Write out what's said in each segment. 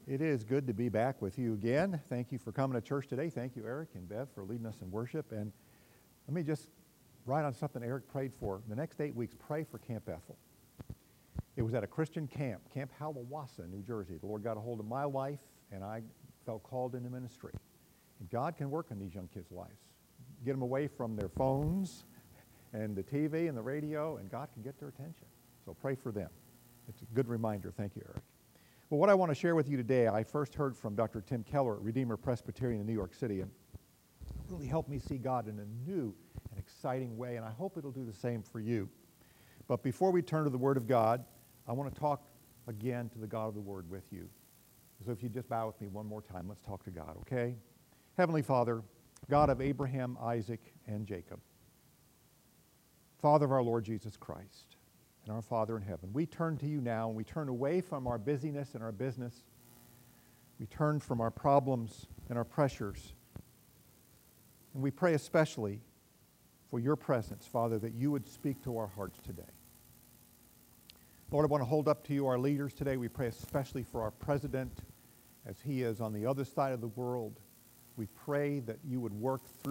It is good to be back with you again. Thank you for coming to church today. Thank you, Eric and Bev, for leading us in worship. And let me just write on something Eric prayed for. The next 8 weeks, pray for Camp Bethel. It was at a Christian camp, Camp Halawasa, New Jersey. The Lord got a hold of my life, and I felt called into ministry. And God can work in these young kids' lives. Get them away from their phones and the TV and the radio, and God can get their attention. So pray for them. It's a good reminder. Thank you, Eric. Well, what I want to share with you today, I first heard from Dr. Tim Keller at Redeemer Presbyterian in New York City, and it really helped me see God in a new and exciting way, and I hope it'll do the same for you. But before we turn to the Word of God, I want to talk again to the God of the Word with you. So if you just bow with me one more time, let's talk to God, okay? Heavenly Father, God of Abraham, Isaac, and Jacob, Father of our Lord Jesus Christ, and our Father in heaven, we turn to you now, and we turn away from our busyness and our business. We turn from our problems and our pressures. And we pray especially for your presence, Father, that you would speak to our hearts today. Lord, I want to hold up to you our leaders today. We pray especially for our president as he is on the other side of the world. We pray that you would work through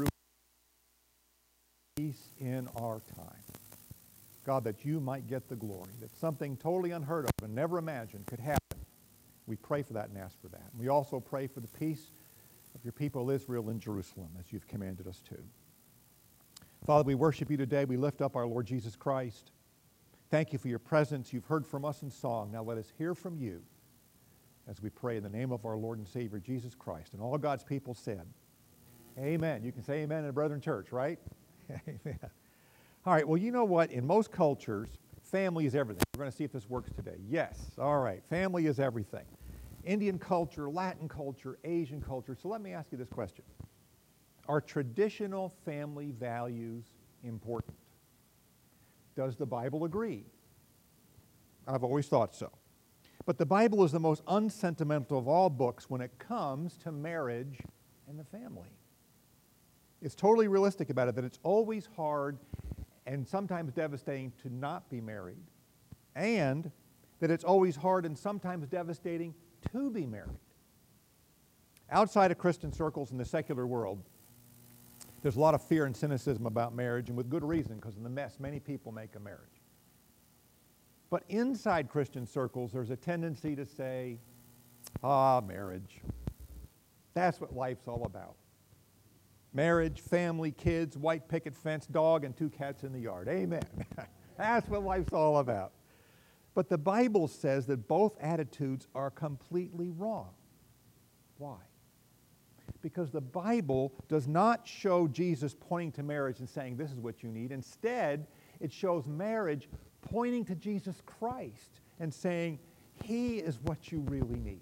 peace in our time. God, that you might get the glory, that something totally unheard of and never imagined could happen. We pray for that and ask for that. And we also pray for the peace of your people Israel in Jerusalem, as you've commanded us to. Father, we worship you today. We lift up our Lord Jesus Christ. Thank you for your presence. You've heard from us in song. Now let us hear from you as we pray in the name of our Lord and Savior, Jesus Christ. And all God's people said, amen. You can say amen in a Brethren church, right? Amen. All right, well, you know what? In most cultures, family is everything. We're going to see if this works today. Yes, all right, family is everything. Indian culture, Latin culture, Asian culture. So let me ask you this question. Are traditional family values important? Does the Bible agree? I've always thought so. But the Bible is the most unsentimental of all books when it comes to marriage and the family. It's totally realistic about it, that it's always hard and sometimes devastating to not be married, and that it's always hard and sometimes devastating to be married. Outside of Christian circles in the secular world, there's a lot of fear and cynicism about marriage, and with good reason, because of the mess many people make of marriage. But inside Christian circles, there's a tendency to say, marriage. That's what life's all about. Marriage, family, kids, white picket fence, dog, and 2 cats in the yard. Amen. That's what life's all about. But the Bible says that both attitudes are completely wrong. Why? Because the Bible does not show Jesus pointing to marriage and saying, this is what you need. Instead, it shows marriage pointing to Jesus Christ and saying, he is what you really need.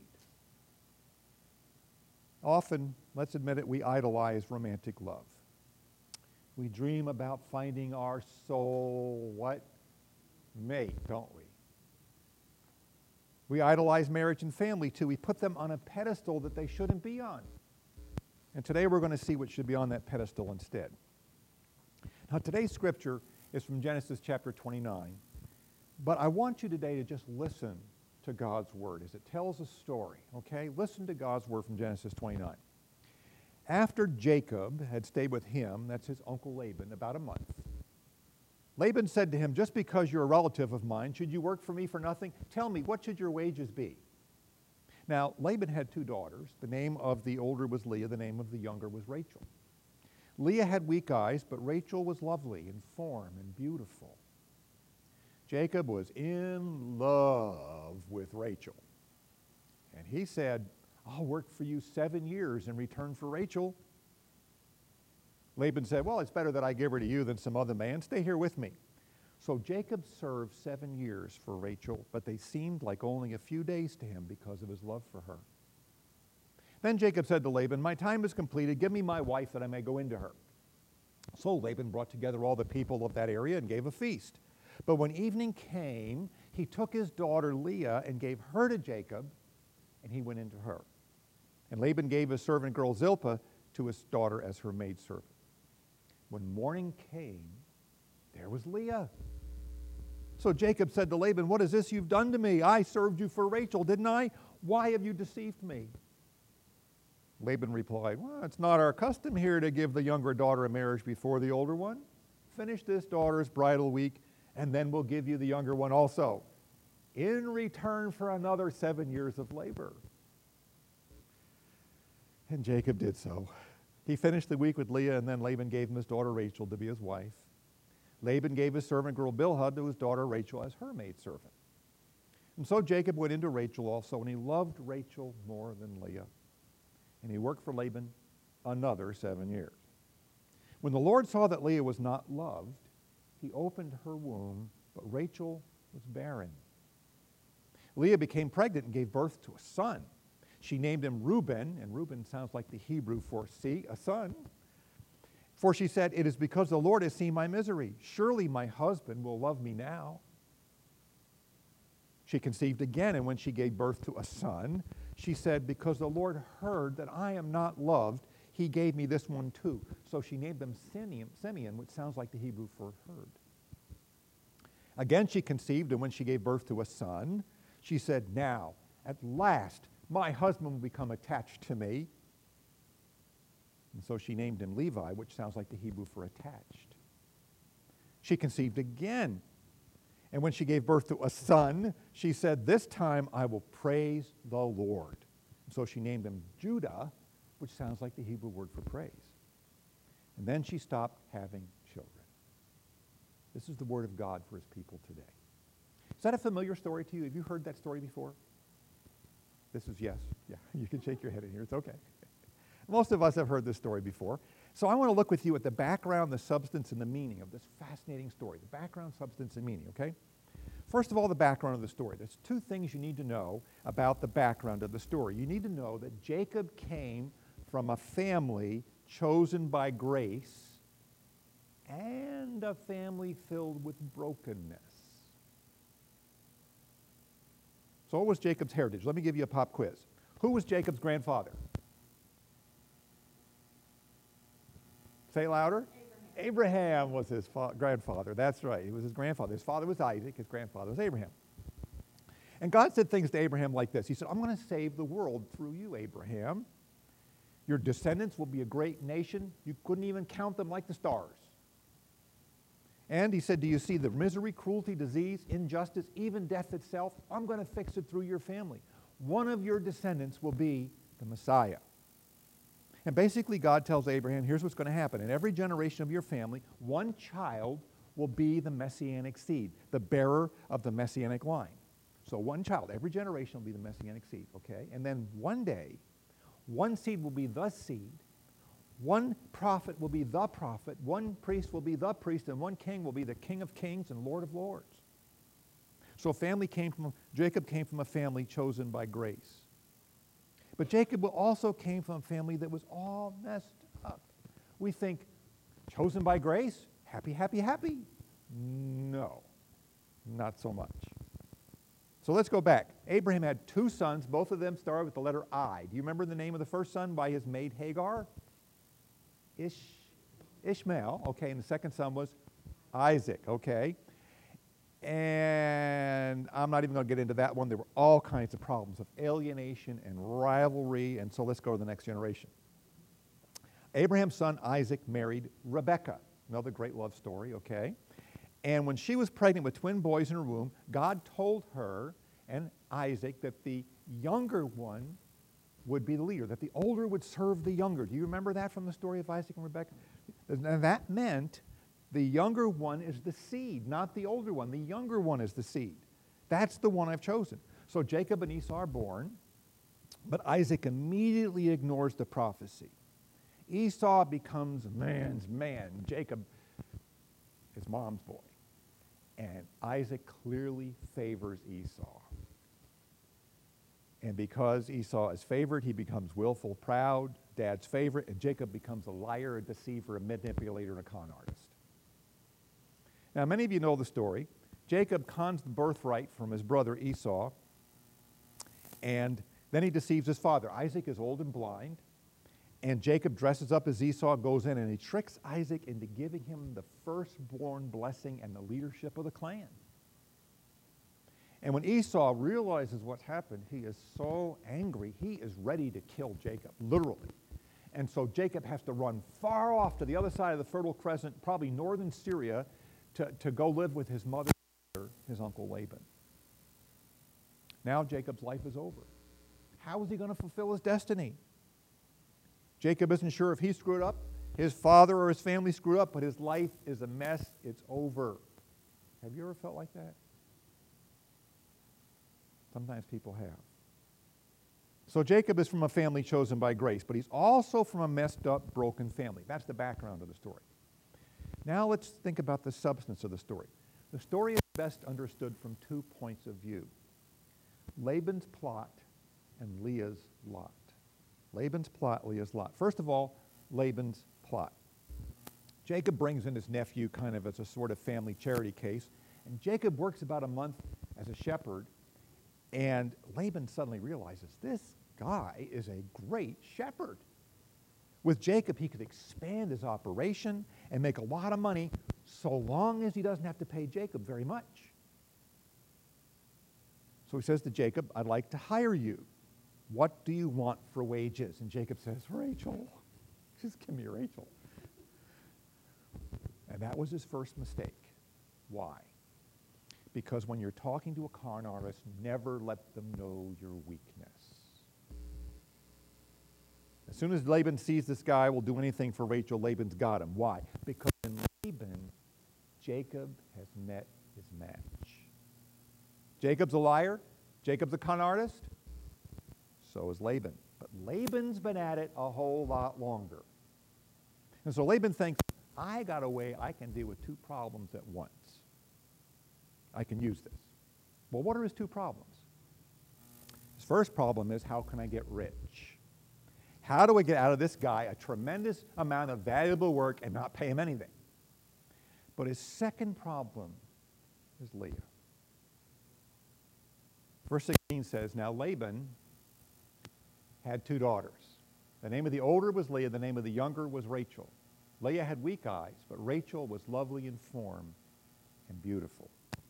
Often, let's admit it, we idolize romantic love. We dream about finding our soul, mate, don't we? We idolize marriage and family, too. We put them on a pedestal that they shouldn't be on. And today we're going to see what should be on that pedestal instead. Now, today's scripture is from Genesis chapter 29. But I want you today to just listen to God's word as it tells a story, okay? Listen to God's word from Genesis 29. After Jacob had stayed with him, that's his uncle Laban, about a month, Laban said to him, just because you're a relative of mine, should you work for me for nothing? Tell me, what should your wages be? Now, Laban had 2 daughters. The name of the older was Leah. The name of the younger was Rachel. Leah had weak eyes, but Rachel was lovely in form and beautiful. Jacob was in love with Rachel. And he said, I'll work for you 7 years in return for Rachel. Laban said, well, it's better that I give her to you than some other man. Stay here with me. So Jacob served 7 years for Rachel, but they seemed like only a few days to him because of his love for her. Then Jacob said to Laban, my time is completed. Give me my wife that I may go into her. So Laban brought together all the people of that area and gave a feast. But when evening came, he took his daughter Leah and gave her to Jacob, and he went into her. And Laban gave his servant girl Zilpah to his daughter as her maidservant. When morning came, there was Leah. So Jacob said to Laban, what is this you've done to me? I served you for Rachel, didn't I? Why have you deceived me? Laban replied, well, it's not our custom here to give the younger daughter in marriage before the older one. Finish this daughter's bridal week, and then we'll give you the younger one also, in return for another 7 years of labor. And Jacob did so. He finished the week with Leah, and then Laban gave him his daughter Rachel to be his wife. Laban gave his servant girl Bilhah to his daughter Rachel as her maidservant. And so Jacob went into Rachel also, and he loved Rachel more than Leah. And he worked for Laban another 7 years. When the Lord saw that Leah was not loved, he opened her womb, but Rachel was barren. Leah became pregnant and gave birth to a son. She named him Reuben, and Reuben sounds like the Hebrew for see, a son. For she said, it is because the Lord has seen my misery. Surely my husband will love me now. She conceived again, and when she gave birth to a son, she said, because the Lord heard that I am not loved, he gave me this one too. So she named him Simeon, which sounds like the Hebrew for heard. Again she conceived, and when she gave birth to a son, she said, now, at last, my husband will become attached to me. And so she named him Levi, which sounds like the Hebrew for attached. She conceived again. And when she gave birth to a son, she said, this time I will praise the Lord. And so she named him Judah, which sounds like the Hebrew word for praise. And then she stopped having children. This is the word of God for his people today. Is that a familiar story to you? Have you heard that story before? This is yes. Yeah, you can shake your head in here. It's okay. Most of us have heard this story before. So I want to look with you at the background, the substance, and the meaning of this fascinating story. The background, substance, and meaning, okay? First of all, the background of the story. There's two things you need to know about the background of the story. You need to know that Jacob came from a family chosen by grace and a family filled with brokenness. So what was Jacob's heritage? Let me give you a pop quiz. Who was Jacob's grandfather? Say louder. Abraham was his grandfather. That's right. He was his grandfather. His father was Isaac. His grandfather was Abraham. And God said things to Abraham like this. He said, I'm going to save the world through you, Abraham. Your descendants will be a great nation. You couldn't even count them like the stars. And he said, do you see the misery, cruelty, disease, injustice, even death itself? I'm going to fix it through your family. One of your descendants will be the Messiah. And basically God tells Abraham, here's what's going to happen. In every generation of your family, one child will be the messianic seed, the bearer of the messianic line. So one child, every generation will be the messianic seed, okay? And then one day, one seed will be the seed, one prophet will be the prophet, one priest will be the priest, and one king will be the King of kings and Lord of lords. So Jacob came from a family chosen by grace. But Jacob also came from a family that was all messed up. We think, chosen by grace? Happy, happy, happy? No, not so much. So let's go back. Abraham had two sons. Both of them started with the letter I. Do you remember the name of the first son by his maid Hagar? Ishmael, okay, and the second son was Isaac, okay? And I'm not even going to get into that one. There were all kinds of problems of alienation and rivalry, and so let's go to the next generation. Abraham's son Isaac married Rebekah, another great love story, okay? And when she was pregnant with twin boys in her womb, God told her and Isaac that the younger one would be the leader, that the older would serve the younger. Do you remember that from the story of Isaac and Rebekah? And that meant the younger one is the seed, not the older one. The younger one is the seed. That's the one I've chosen. So Jacob and Esau are born, but Isaac immediately ignores the prophecy. Esau becomes man's man. Jacob is mom's boy. And Isaac clearly favors Esau. And because Esau is favored, he becomes willful, proud, dad's favorite, and Jacob becomes a liar, a deceiver, a manipulator, and a con artist. Now, many of you know the story. Jacob cons the birthright from his brother Esau, and then he deceives his father. Isaac is old and blind, and Jacob dresses up as Esau, goes in, and he tricks Isaac into giving him the firstborn blessing and the leadership of the clan. And when Esau realizes what's happened, he is so angry, he is ready to kill Jacob, literally. And so Jacob has to run far off to the other side of the Fertile Crescent, probably northern Syria, to go live with his mother, his uncle Laban. Now Jacob's life is over. How is he going to fulfill his destiny? Jacob isn't sure if he screwed up, his father or his family screwed up, but his life is a mess. It's over. Have you ever felt like that? Sometimes people have. So Jacob is from a family chosen by grace, but he's also from a messed up, broken family. That's the background of the story. Now let's think about the substance of the story. The story is best understood from 2 points of view: Laban's plot and Leah's lot. Laban's plot, Leah's lot. First of all, Laban's plot. Jacob brings in his nephew kind of as a sort of family charity case, and Jacob works about a month as a shepherd, and Laban suddenly realizes this guy is a great shepherd. With Jacob, he could expand his operation and make a lot of money so long as he doesn't have to pay Jacob very much. So he says to Jacob, I'd like to hire you. What do you want for wages? And Jacob says, Rachel. Just give me Rachel. And that was his first mistake. Why? Because when you're talking to a con artist, never let them know your weakness. As soon as Laban sees this guy will do anything for Rachel, Laban's got him. Why? Because in Laban, Jacob has met his match. Jacob's a liar. Jacob's a con artist. So is Laban. But Laban's been at it a whole lot longer. And so Laban thinks, I got a way I can deal with 2 problems at once. I can use this. Well, what are his 2 problems? His first problem is, how can I get rich? How do I get out of this guy a tremendous amount of valuable work and not pay him anything? But his second problem is Leah. Verse 16 says, now Laban had 2 daughters. The name of the older was Leah, the name of the younger was Rachel. Leah had weak eyes, but Rachel was lovely in form and beautiful.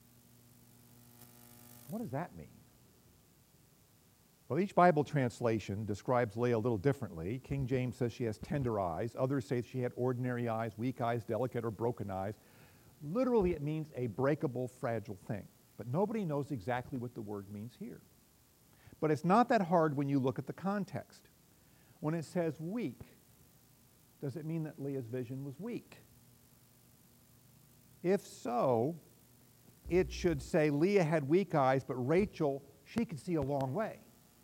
What does that mean? Well, each Bible translation describes Leah a little differently. King James says she has tender eyes. Others say she had ordinary eyes, weak eyes, delicate or broken eyes. Literally, it means a breakable, fragile thing. But nobody knows exactly what the word means here. But it's not that hard when you look at the context. When it says weak, does it mean that Leah's vision was weak? If so, it should say Leah had weak eyes, but Rachel, she could see a long way.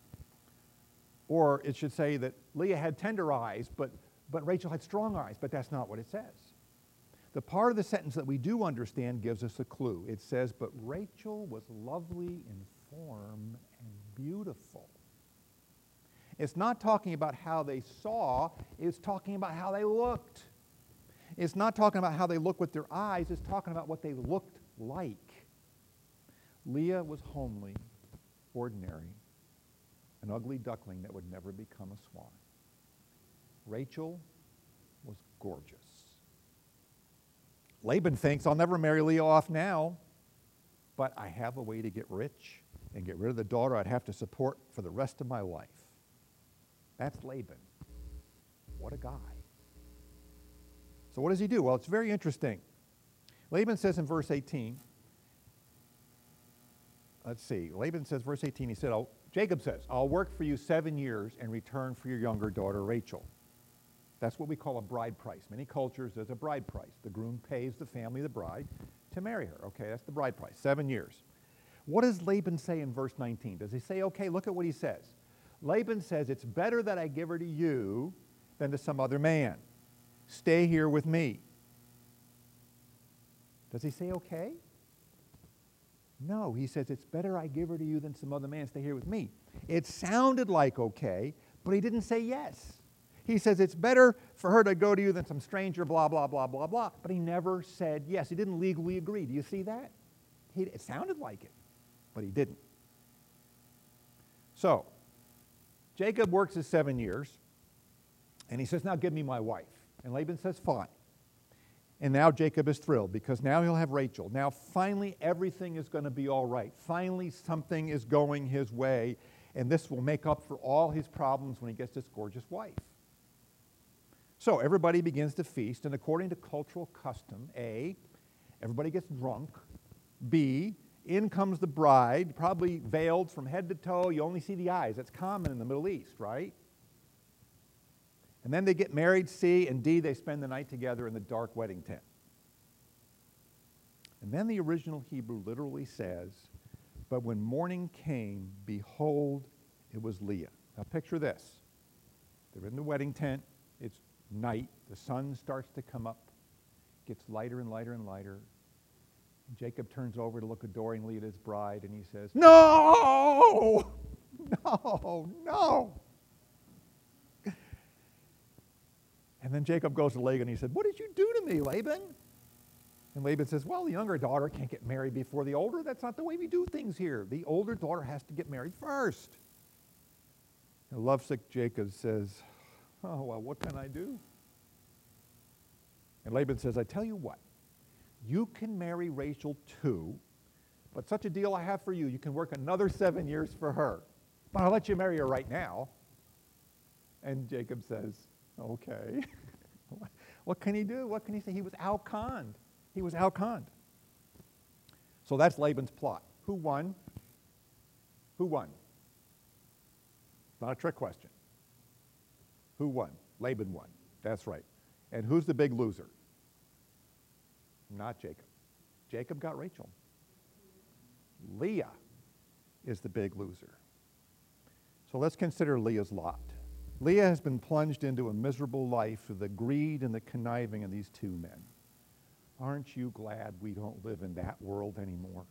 Or it should say that Leah had tender eyes, but Rachel had strong eyes, but that's not what it says. The part of the sentence that we do understand gives us a clue. It says, but Rachel was lovely in form and beautiful. It's not talking about how they saw, it's talking about how they looked. It's not talking about how they look with their eyes, it's talking about what they looked like. Leah was homely, ordinary, an ugly duckling that would never become a swan. Rachel was gorgeous. Laban thinks, I'll never marry Leah off now, but I have a way to get rich and get rid of the daughter I'd have to support for the rest of my life. That's Laban. What a guy. So what does he do? Well, it's very interesting. Laban says in verse 18, let's see, Laban says, verse 18, he said, Jacob says, I'll work for you 7 years in return for your younger daughter, Rachel. That's what we call a bride price. Many cultures, there's a bride price. The groom pays the family of the bride to marry her. Okay, that's the bride price, 7 years. What does Laban say in verse 19? Does he say, okay, look at what he says. Laban says, it's better that I give her to you than to some other man. Stay here with me. Does he say okay? No, he says, it's better I give her to you than some other man. Stay here with me. It sounded like okay, but he didn't say yes. He says, it's better for her to go to you than some stranger, blah, blah, blah, blah, blah. But he never said yes. He didn't legally agree. Do you see that? It sounded like it, but he didn't. So, Jacob works his 7 years, and he says, now give me my wife. And Laban says, fine. And now Jacob is thrilled because now he'll have Rachel. Now finally everything is going to be all right. Finally something is going his way, and this will make up for all his problems when he gets this gorgeous wife. So everybody begins to feast, and according to cultural custom, A, everybody gets drunk. B, in comes the bride, probably veiled from head to toe. You only see the eyes. That's common in the Middle East, right? And then they get married, C, and D, they spend the night together in the dark wedding tent. And then the original Hebrew literally says, but when morning came, behold, it was Leah. Now picture this. They're in the wedding tent. It's night. The sun starts to come up. Gets lighter and lighter and lighter. And Jacob turns over to look adoringly at his bride, and he says, no! No, no! And then Jacob goes to Laban and he said, what did you do to me, Laban? And Laban says, well, the younger daughter can't get married before the older. That's not the way we do things here. The older daughter has to get married first. And lovesick Jacob says, oh, well, what can I do? And Laban says, I tell you what, you can marry Rachel too, but such a deal I have for you, you can work another 7 years for her. But I'll let you marry her right now. And Jacob says, okay. What can he do? What can he say? He was outconned. He was outconned. So that's Laban's plot. Who won? Who won? Not a trick question. Who won? Laban won. That's right. And who's the big loser? Not Jacob. Jacob got Rachel. Leah is the big loser. So let's consider Leah's lot. Leah has been plunged into a miserable life through the greed and the conniving of these two men. Aren't you glad we don't live in that world anymore?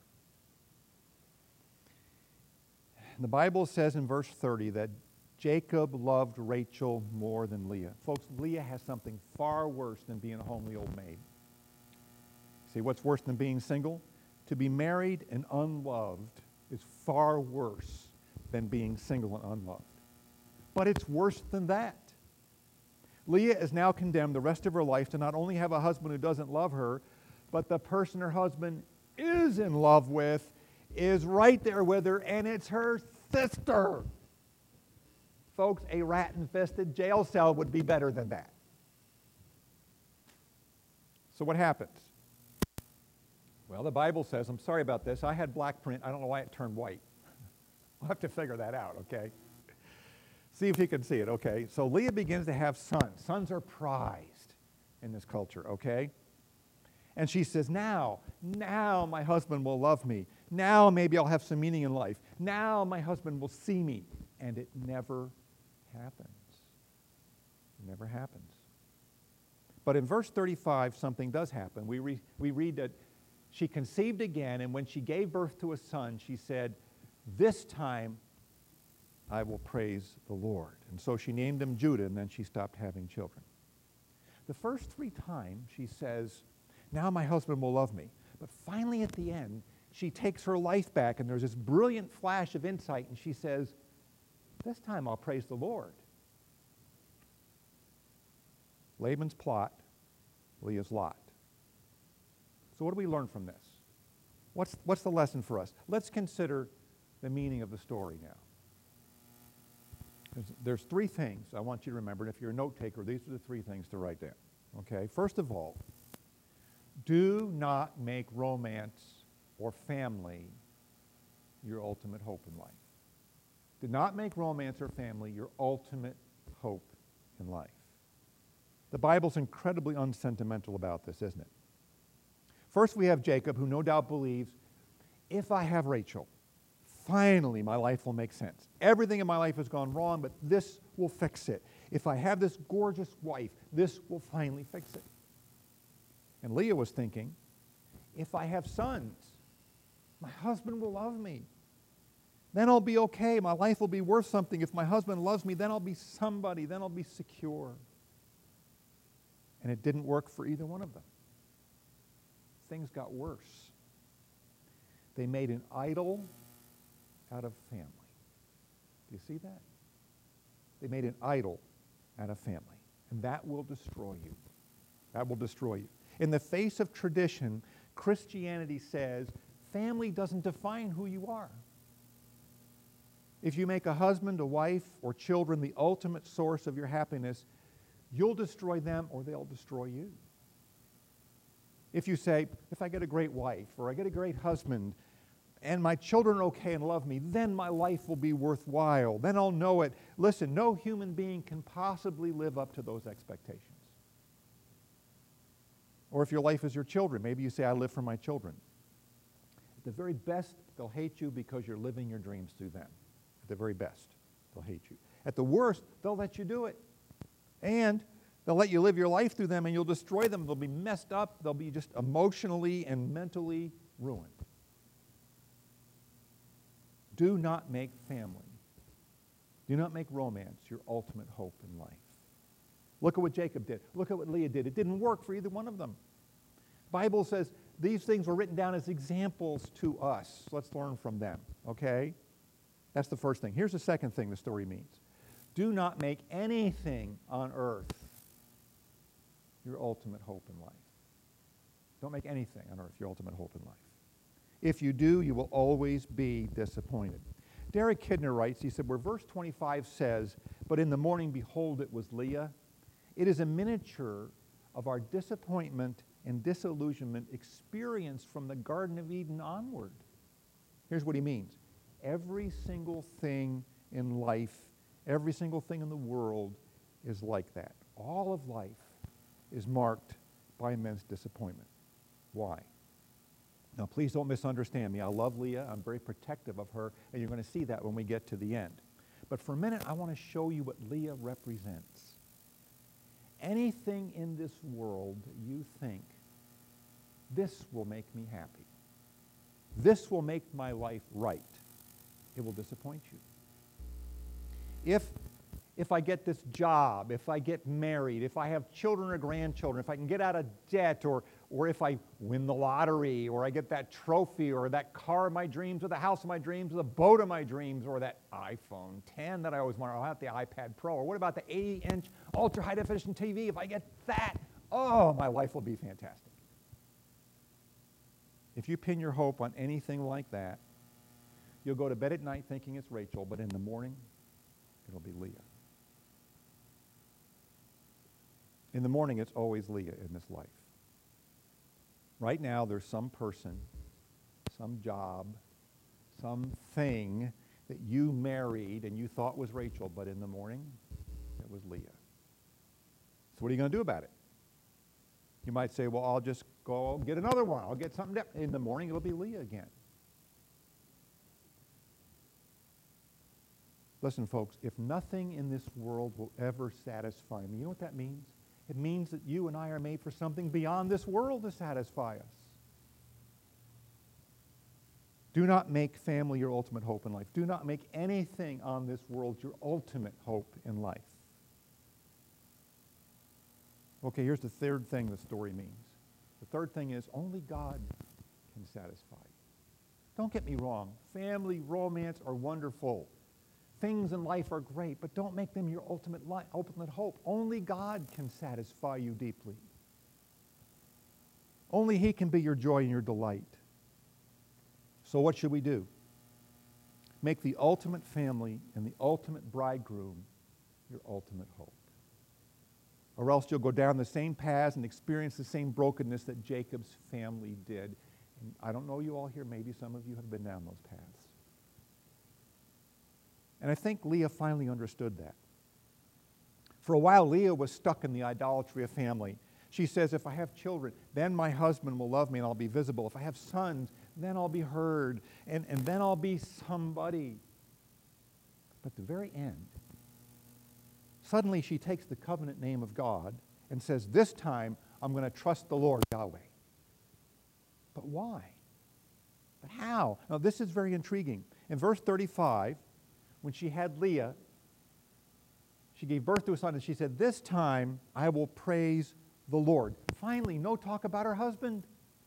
The Bible says in verse 30 that Jacob loved Rachel more than Leah. Folks, Leah has something far worse than being a homely old maid. See, what's worse than being single? To be married and unloved is far worse than being single and unloved. But it's worse than that. Leah is now condemned the rest of her life to not only have a husband who doesn't love her, but the person her husband is in love with is right there with her, and it's her sister. Folks, a rat-infested jail cell would be better than that. So what happens? Well, the Bible says, I'm sorry about this, I had black print, I don't know why it turned white. We'll have to figure that out, okay? See if you can see it, okay? So Leah begins to have sons. Sons are prized in this culture, okay? And she says, now my husband will love me. Now maybe I'll have some meaning in life. Now my husband will see me. And it never happens. It never happens. But in verse 35, something does happen. We read that she conceived again, and when she gave birth to a son, she said, this time I will praise the Lord. And so she named him Judah, and then she stopped having children. The first 3 times she says, now my husband will love me. But finally at the end, she takes her life back, and there's this brilliant flash of insight, and she says, this time I'll praise the Lord. Laban's plot, Leah's lot. So what do we learn from this? What's the lesson for us? Let's consider the meaning of the story now. There's 3 things I want you to remember, and if you're a note taker, these are the 3 things to write down. Okay, first of all, do not make romance or family your ultimate hope in life. Do not make romance or family your ultimate hope in life. The Bible's incredibly unsentimental about this, isn't it? First, we have Jacob, who no doubt believes, if I have Rachel, finally my life will make sense. Everything in my life has gone wrong, but this will fix it. If I have this gorgeous wife, this will finally fix it. And Leah was thinking, if I have sons, my husband will love me. Then I'll be okay. My life will be worth something. If my husband loves me, then I'll be somebody. Then I'll be secure. And it didn't work for either one of them. Things got worse. They made an idol out of family. Do you see that? They made an idol out of family. And that will destroy you. That will destroy you. In the face of tradition, Christianity says family doesn't define who you are. If you make a husband, a wife, or children the ultimate source of your happiness, you'll destroy them or they'll destroy you. If you say, if I get a great wife or I get a great husband and my children are okay and love me, then my life will be worthwhile. Then I'll know it. Listen, no human being can possibly live up to those expectations. Or if your life is your children, maybe you say, I live for my children. At the very best, they'll hate you because you're living your dreams through them. At the very best, they'll hate you. At the worst, they'll let you do it. And they'll let you live your life through them and you'll destroy them. They'll be messed up. They'll be just emotionally and mentally ruined. Do not make family. Do not make romance your ultimate hope in life. Look at what Jacob did. Look at what Leah did. It didn't work for either one of them. The Bible says these things were written down as examples to us. Let's learn from them, okay? That's the first thing. Here's the second thing the story means. Do not make anything on earth your ultimate hope in life. Don't make anything on earth your ultimate hope in life. If you do, you will always be disappointed. Derek Kidner writes, he said, where verse 25 says, but in the morning, behold, it was Leah, it is a miniature of our disappointment and disillusionment experienced from the Garden of Eden onward. Here's what he means. Every single thing in life, every single thing in the world is like that. All of life is marked by immense disappointment. Why? Now, please don't misunderstand me. I love Leah. I'm very protective of her, and you're going to see that when we get to the end. But for a minute, I want to show you what Leah represents. Anything in this world you think, this will make me happy, this will make my life right, it will disappoint you. If I get this job, if I get married, if I have children or grandchildren, if I can get out of debt, or if I win the lottery, or I get that trophy, or that car of my dreams, or the house of my dreams, or the boat of my dreams, or that iPhone 10 that I always wanted, or how about the iPad Pro, or what about the 80-inch ultra-high-definition TV? If I get that, oh, my life will be fantastic. If you pin your hope on anything like that, you'll go to bed at night thinking it's Rachel, but in the morning, it'll be Leah. In the morning, it's always Leah in this life. Right now, there's some person, some job, something that you married and you thought was Rachel, but in the morning, it was Leah. So what are you going to do about it? You might say, well, I'll just go get another one. I'll get something different. In the morning, it'll be Leah again. Listen, folks, if nothing in this world will ever satisfy me, you know what that means? It means that you and I are made for something beyond this world to satisfy us. Do not make family your ultimate hope in life. Do not make anything on this world your ultimate hope in life. Okay, here's the third thing the story means. The third thing is only God can satisfy you. Don't get me wrong. Family, romance are wonderful. Things in life are great, but don't make them your ultimate hope. Only God can satisfy you deeply. Only He can be your joy and your delight. So what should we do? Make the ultimate family and the ultimate bridegroom your ultimate hope. Or else you'll go down the same paths and experience the same brokenness that Jacob's family did. And I don't know you all here, maybe some of you have been down those paths. And I think Leah finally understood that. For a while, Leah was stuck in the idolatry of family. She says, if I have children, then my husband will love me and I'll be visible. If I have sons, then I'll be heard, and then I'll be somebody. But at the very end, suddenly she takes the covenant name of God and says, this time I'm going to trust the Lord Yahweh. But why? But how? Now this is very intriguing. In verse 35, when she had Leah, she gave birth to a son, and she said, this time I will praise the Lord. Finally, no talk about her husband.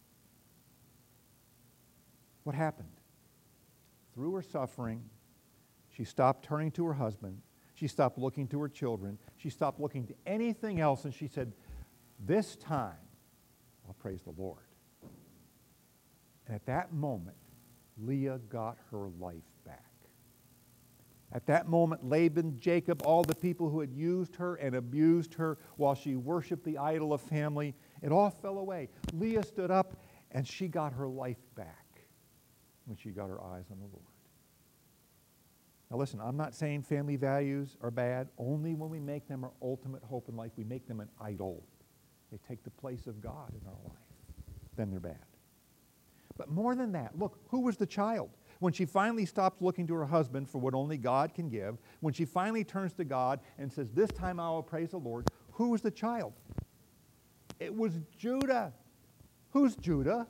What happened? Through her suffering, she stopped turning to her husband. She stopped looking to her children. She stopped looking to anything else, and she said, this time praise the Lord. And at that moment, Leah got her life back. At that moment, Laban, Jacob, all the people who had used her and abused her while she worshiped the idol of family, it all fell away. Leah stood up and she got her life back when she got her eyes on the Lord. Now listen, I'm not saying family values are bad. Only when we make them our ultimate hope in life, we make them an idol. They take the place of God in our life. Then they're bad. But more than that, look, who was the child? When she finally stops looking to her husband for what only God can give, when she finally turns to God and says, this time I will praise the Lord, who was the child? It was Judah. Who's Judah?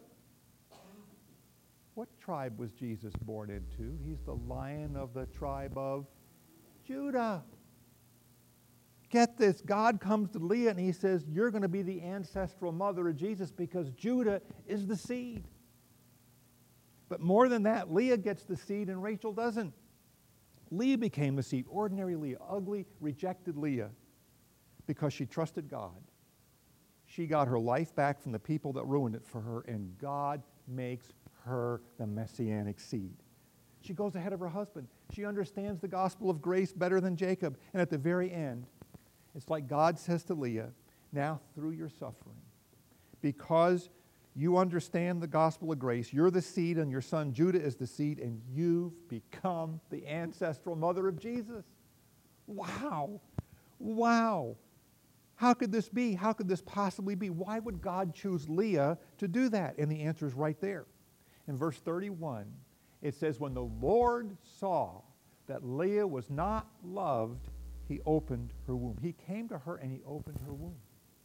What tribe was Jesus born into? He's the Lion of the tribe of Judah. Get this, God comes to Leah and he says, you're going to be the ancestral mother of Jesus because Judah is the seed. But more than that, Leah gets the seed and Rachel doesn't. Leah became the seed, ordinary Leah, ugly, rejected Leah, because she trusted God. She got her life back from the people that ruined it for her, and God makes her the messianic seed. She goes ahead of her husband. She understands the gospel of grace better than Jacob. And at the very end, it's like God says to Leah, now through your suffering, because you understand the gospel of grace, you're the seed and your son Judah is the seed, and you've become the ancestral mother of Jesus. Wow. Wow. How could this be? How could this possibly be? Why would God choose Leah to do that? And the answer is right there. In verse 31, it says, when the Lord saw that Leah was not loved, he opened her womb. He came to her and he opened her womb.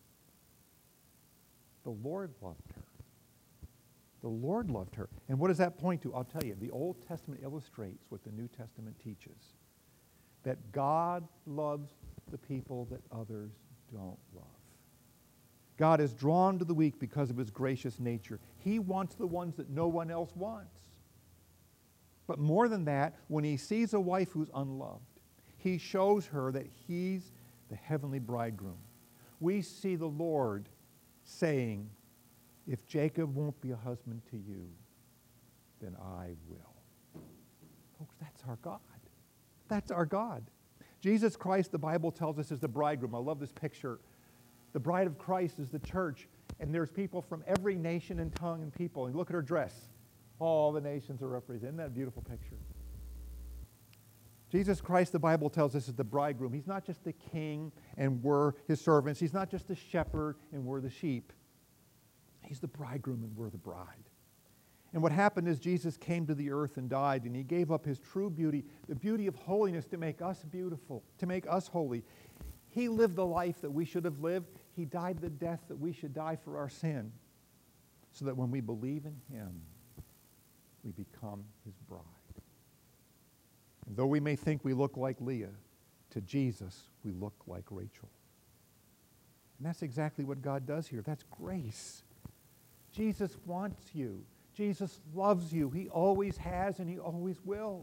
The Lord loved her. The Lord loved her. And what does that point to? I'll tell you, the Old Testament illustrates what the New Testament teaches. That God loves the people that others don't love. God is drawn to the weak because of his gracious nature. He wants the ones that no one else wants. But more than that, when he sees a wife who's unloved, he shows her that he's the heavenly bridegroom. We see the Lord saying, if Jacob won't be a husband to you, then I will. Folks, that's our God. That's our God. Jesus Christ, the Bible tells us, is the bridegroom. I love this picture. The bride of Christ is the church, and there's people from every nation and tongue and people. And look at her dress. All the nations are represented. Isn't that a beautiful picture? Jesus Christ, the Bible tells us, is the bridegroom. He's not just the king and we're his servants. He's not just the shepherd and we're the sheep. He's the bridegroom and we're the bride. And what happened is Jesus came to the earth and died, and he gave up his true beauty, the beauty of holiness, to make us beautiful, to make us holy. He lived the life that we should have lived. He died the death that we should die for our sin, so that when we believe in him, we become his bride. And though we may think we look like Leah, to Jesus we look like Rachel. And that's exactly what God does here. That's grace. Jesus wants you. Jesus loves you. He always has and he always will.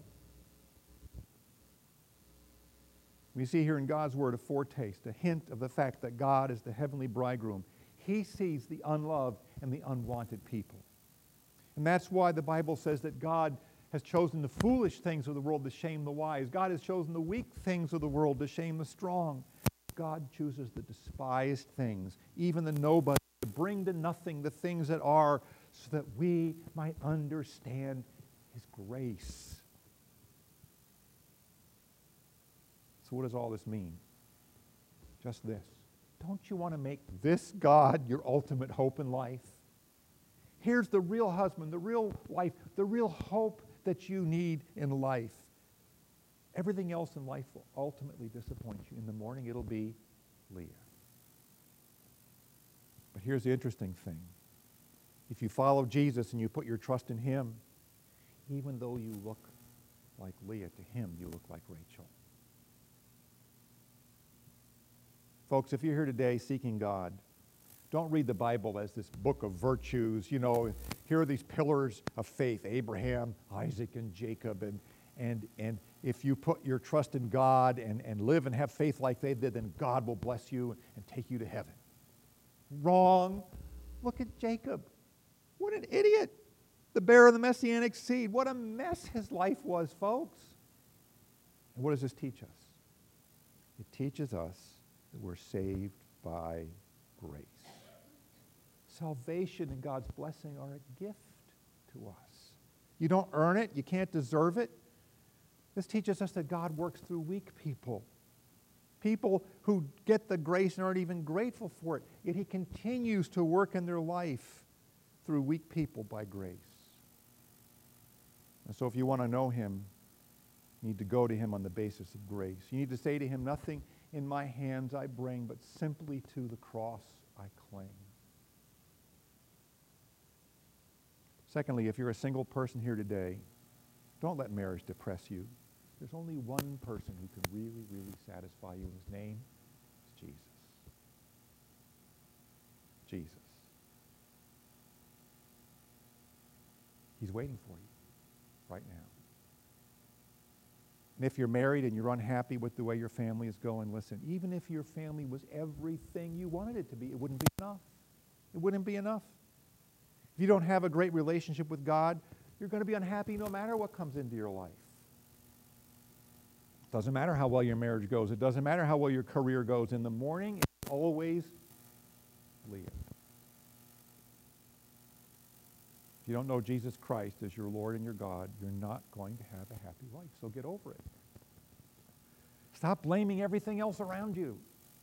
We see here in God's word a foretaste, a hint of the fact that God is the heavenly bridegroom. He sees the unloved and the unwanted people. And that's why the Bible says that God has chosen the foolish things of the world to shame the wise. God has chosen the weak things of the world to shame the strong. God chooses the despised things, even the nobody, to bring to nothing the things that are, so that we might understand his grace. So what does all this mean? Just this. Don't you want to make this God your ultimate hope in life? Here's the real husband, the real wife, the real hope that you need in life. Everything else in life will ultimately disappoint you. In the morning, it'll be Leah. But here's the interesting thing. If you follow Jesus and you put your trust in him, even though you look like Leah, to him you look like Rachel. Folks, if you're here today seeking God, don't read the Bible as this book of virtues. You know, here are these pillars of faith, Abraham, Isaac, and Jacob. And if you put your trust in God and live and have faith like they did, then God will bless you and take you to heaven. Wrong. Look at Jacob. What an idiot. The bearer of the Messianic seed. What a mess his life was, folks. And what does this teach us? It teaches us that we're saved by grace. Salvation and God's blessing are a gift to us. You don't earn it. You can't deserve it. This teaches us that God works through weak people. People who get the grace and aren't even grateful for it. Yet He continues to work in their life through weak people by grace. And so if you want to know Him, you need to go to Him on the basis of grace. You need to say to Him, nothing in my hands I bring, but simply to the cross I cling. Secondly, if you're a single person here today, don't let marriage depress you. There's only one person who can really, really satisfy you. His name is Jesus. Jesus. He's waiting for you right now. And if you're married and you're unhappy with the way your family is going, listen, even if your family was everything you wanted it to be, it wouldn't be enough. It wouldn't be enough. If you don't have a great relationship with God, you're going to be unhappy no matter what comes into your life. It doesn't matter how well your marriage goes. It doesn't matter how well your career goes. In the morning, it's always Leah. If you don't know Jesus Christ as your Lord and your God, you're not going to have a happy life. So get over it. Stop blaming everything else around you.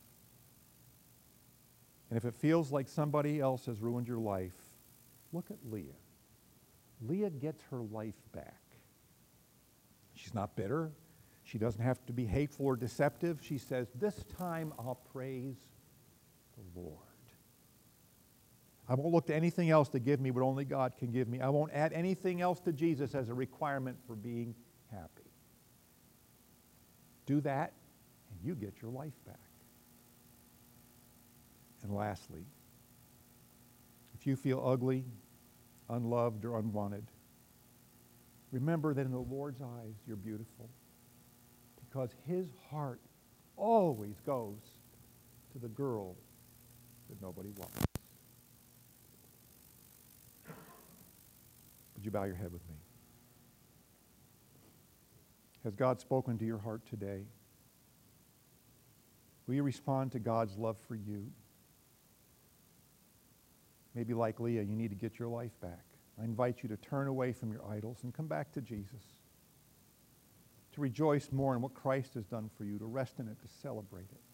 And if it feels like somebody else has ruined your life, look at Leah. Leah gets her life back. She's not bitter. She doesn't have to be hateful or deceptive. She says, this time I'll praise the Lord. I won't look to anything else to give me what only God can give me. I won't add anything else to Jesus as a requirement for being happy. Do that, and you get your life back. And lastly, if you feel ugly, unloved, or unwanted, remember that in the Lord's eyes, you're beautiful, because His heart always goes to the girl that nobody wants. Would you bow your head with me? Has God spoken to your heart today? Will you respond to God's love for you? Maybe like Leah, you need to get your life back. I invite you to turn away from your idols and come back to Jesus. To rejoice more in what Christ has done for you, to rest in it, to celebrate it.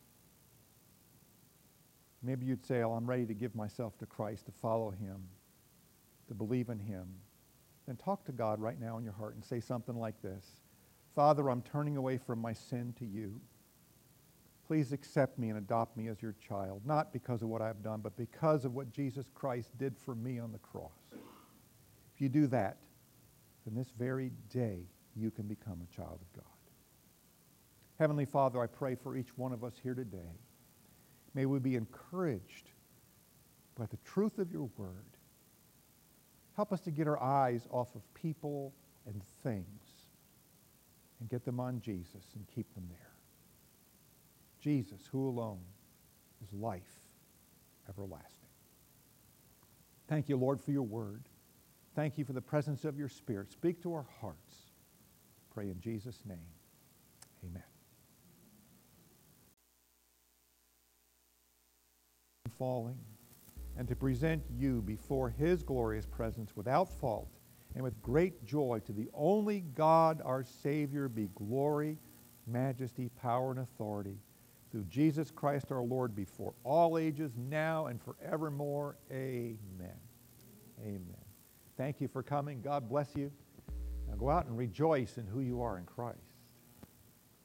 Maybe you'd say, oh, I'm ready to give myself to Christ, to follow Him, to believe in Him. Then talk to God right now in your heart and say something like this. Father, I'm turning away from my sin to you. Please accept me and adopt me as your child, not because of what I've done, but because of what Jesus Christ did for me on the cross. If you do that, then this very day you can become a child of God. Heavenly Father, I pray for each one of us here today. May we be encouraged by the truth of your word. Help us to get our eyes off of people and things and get them on Jesus and keep them there. Jesus, who alone is life everlasting. Thank you, Lord, for your word. Thank you for the presence of your Spirit. Speak to our hearts. Pray in Jesus' name. Amen. Falling, and to present you before His glorious presence without fault and with great joy to the only God, our Savior, be glory, majesty, power, and authority through Jesus Christ our Lord before all ages, now and forevermore. Amen. Amen. Thank you for coming. God bless you. Now go out and rejoice in who you are in Christ.